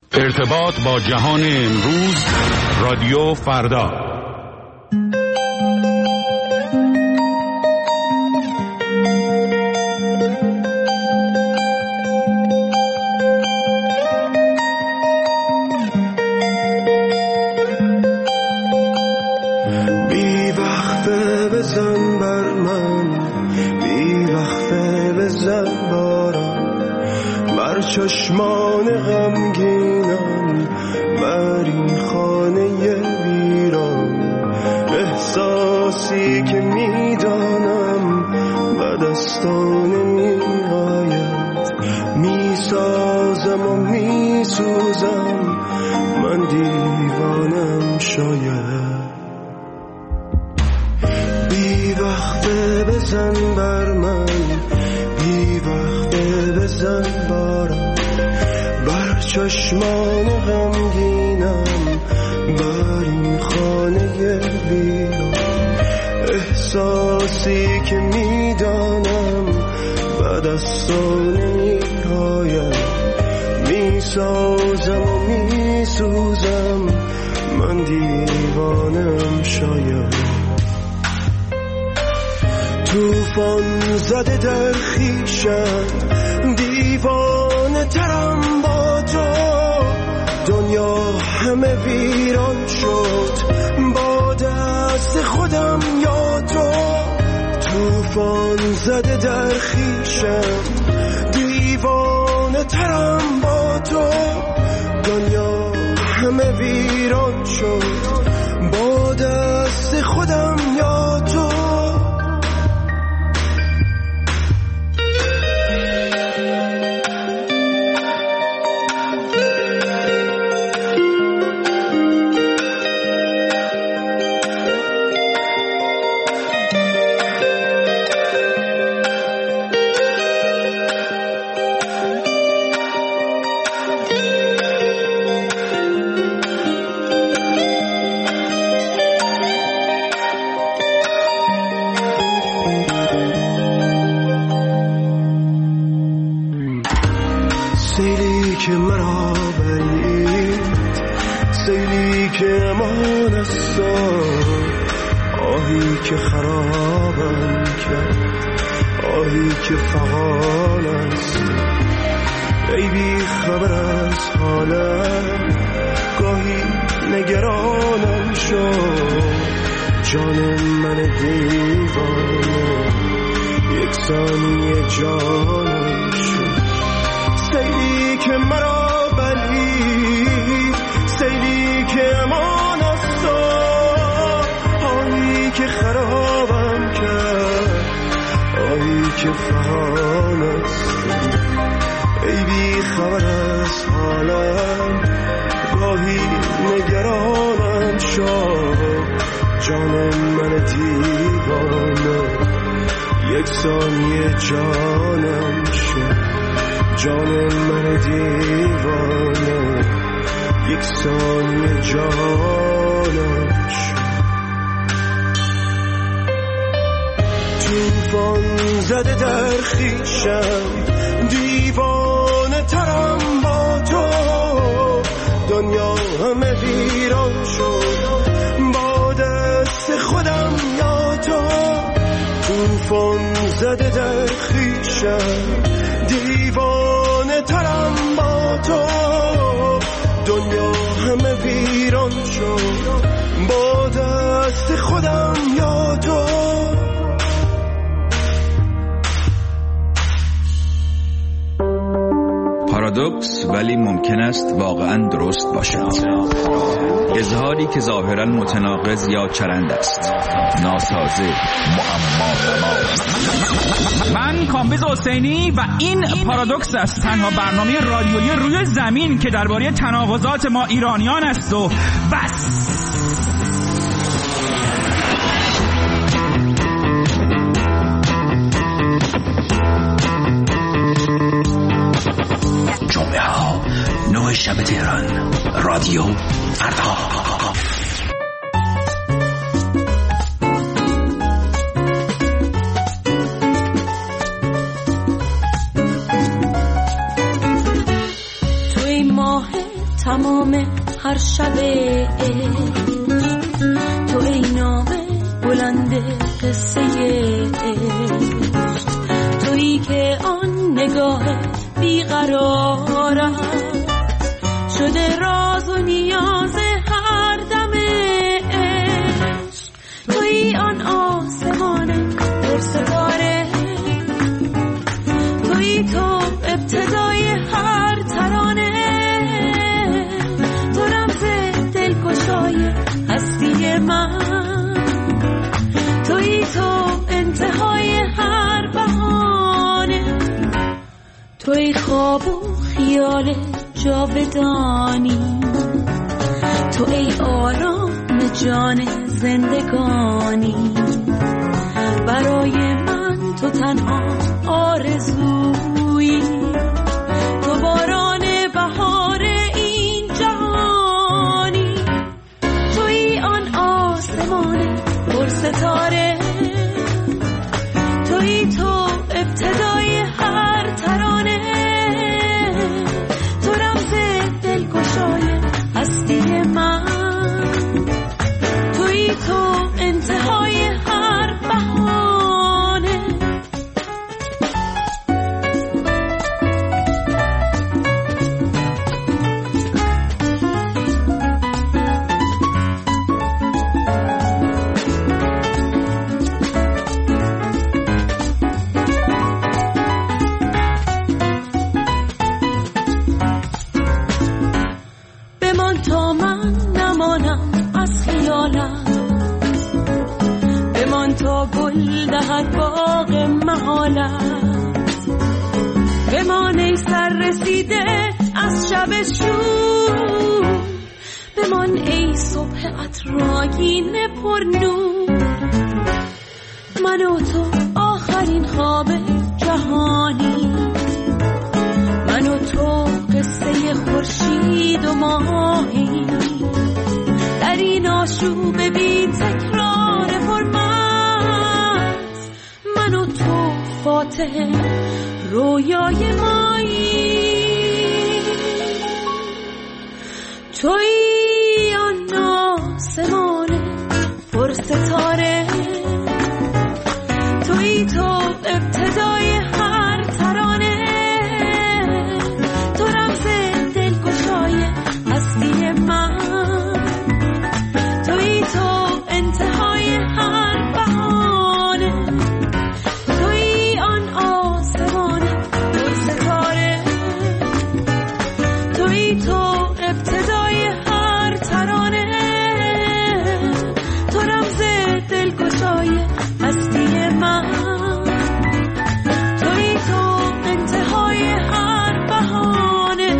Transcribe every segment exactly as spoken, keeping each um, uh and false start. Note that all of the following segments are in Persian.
ارتباط با جهان امروز، رادیو فردا. بی وقفه بزن بر من، بی وقفه بزن بارم، بر چشمان غمگینم، بر این خانه ویران. احساسی که میدانم به دستان نمیآید، میسازم و میسوزم، من دیوانم شاید. بی وقفه بزن بر من، بی وقفه بزن بارم، بر چشمان غمگینم، بر این خانه ویران. احساسی که میدانم به دستان نمیآید، میسازم و میسوزم، من دیوانم شاید. توفان زده در خیشم، دیوانه ترم با تو، دنیا همه ویران شد با دست خودم یا تو. توفان زده در خیشم، دیوانه ترم با تو، دنیا همه ویران شد با دست خودم یا تو. سیلی که مرا برید، سیلی که امان است، آهی که خرابم کرد، آهی که فغان است. ای بی خبر از حالم، گاهی نگرانم شد، جان من دیوانه یک ثانیه جانم شد. سیلی که مرا بلید، سیلی که امان است، آهی که خرابم کرد، آهی که فغان است. ای بی خبر از حالم، گاهی نگرانم شد، جان من دیوانه یک ثانیه جانم شد، جان من دیوانه یک ثانیه جانم شد. توفان زده در خیشم، دیوانه ترم با تو، دنیا همه ویران شد با دست خودم یا تو. توفان زده در خیشم، دیوانه ترم با تو، دنیا همه ویران شد با دست خودم یا تو. پارادوکس ولی ممکن است واقعا درست باشد. اظهاری که ظاهرا متناقض یا چرند است، ناسازه، معما نما. من کامبیز حسینی و این پارادوکس است، تنها برنامه رادیویی روی زمین که درباره تناقضات ما ایرانیان است و بس. جمعه ها نه شب تهران، رادیو فردا. توی ماه تمام هر شب تو ای نامه بلند قصه عشق، تویی که آن نگاه بیقرارم شده راز و نیاز هر دم عشق، تویی آن آسمان پر ستاره، تویی تو ابتدای هر ترانه، تو رمز دلگشای هستی من، تویی تو انتهای هر بهانه، تویی خواب و خیال جاودانی، تو ای آرام جان زندگانی، برای من تو تنها آرزویی، تو باران بهار این جهانی، تویی آن آسمان پر ستاره، تویی تو ابتدای هر ترانه، تو رمز دلگشای هستی من، تویی تو انتهای هر بهانه. بمان تا من نمانم از خیالت، بمان تا گل دهد باغ محالت، بمان ای سر رسیده از شب شور، بمان ای صبح عطرآگین پر نور، من و تو آخرین خواب جهانی، من و تو قصه خورشید و ماهی، در این آشوب بی تکرار فرمت، من و تو فاتح رویای مایی، تویی آن آسمان پر ستاره، تویی تو ابتدای هر ترانه، تو رمز دلگشای هستی من، تویی تو انتهای هر بهانه، تویی آن آسمان پر ستاره، تویی تو ابتدای هر ترانه، تو رمز دلگشای هستی من، تویی تو انتهای هر بهانه.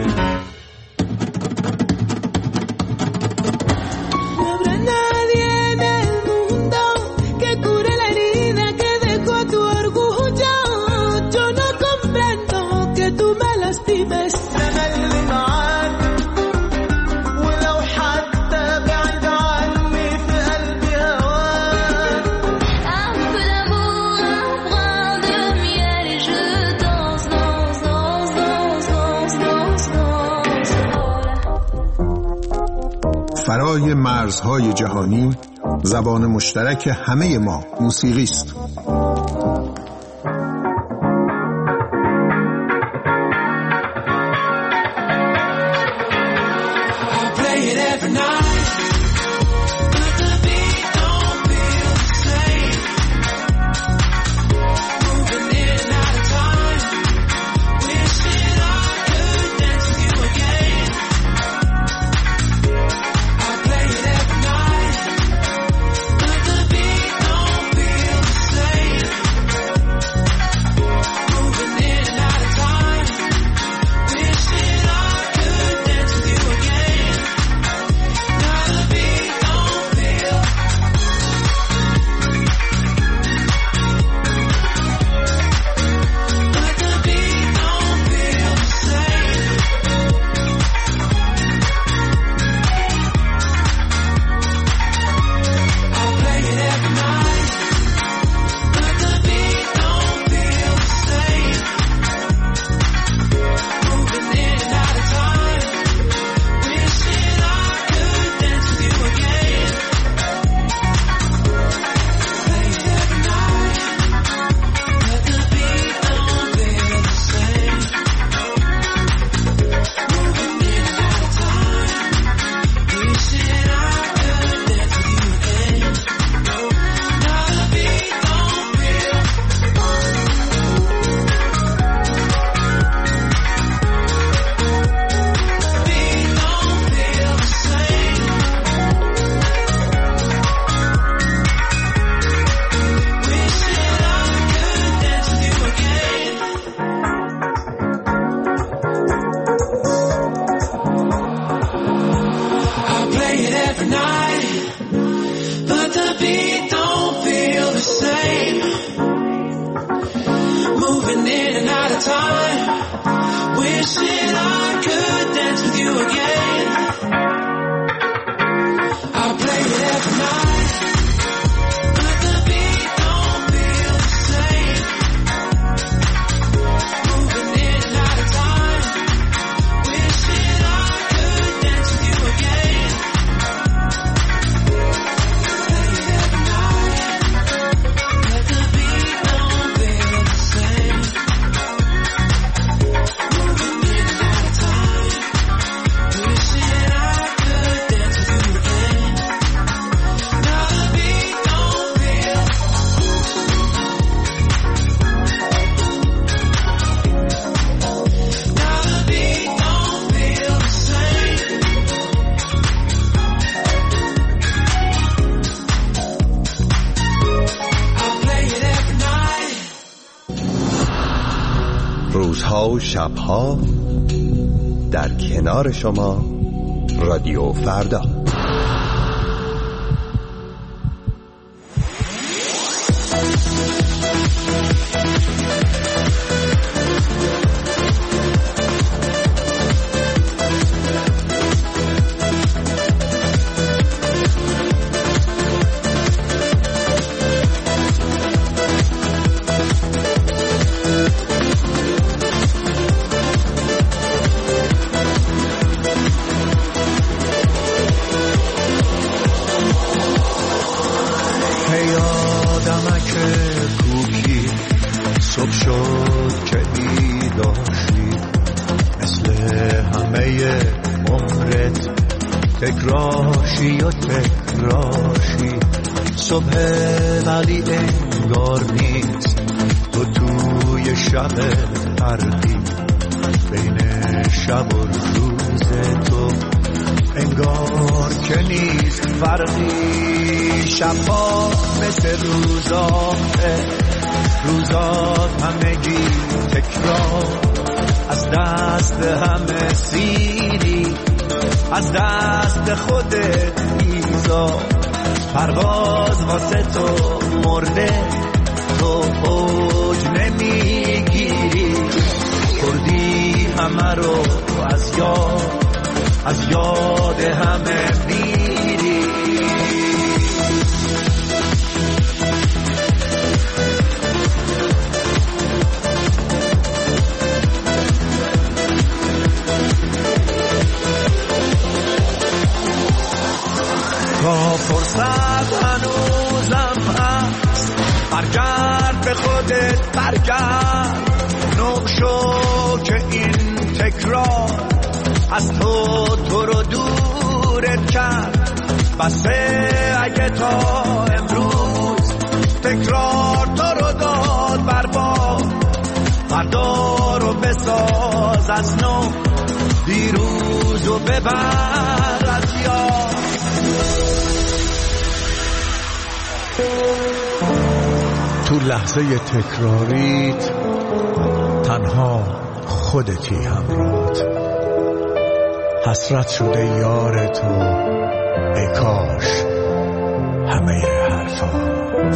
فرای مرزهای جهانی، زبان مشترک همه ما موسیقی است. روزها و شبها در کنار شما رادیو فردا. صبح شد که بیداشی، مثل همه عمرت تکراشی و تکراشی. صبح ولی انگار نیست، تو توی شب پردی، بین شب و روز تو انگار که نیست فرقی. شبا مثل روزاته، روزات همگی تکرار، از دست همه سیری، از دست خودت ایزا. پرواز واسه تو مرده، تو اوج نمیگیری، کردی همه رو از یاد، از یاد همه میری. تا فرصت هنوزم هست، برگرد به خودت، برگرد. نوع شو که این تکرار از تو تو رو دورت کرد. بسه اگه تا امروز تکرار تو رو داد برباد، فردا رو بساز از نو، دیروز رو ببر از یاد. تو لحظه تکراریت تنها خودتی همراهت، حسرت شده یار تو، ای کاش همه حرفات.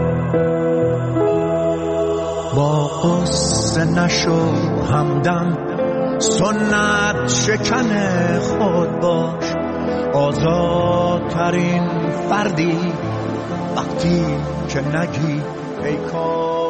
با قصه نشو همدم، سنت شکن خود باش. آزادترین فردی وقتی که نگی ای کاش.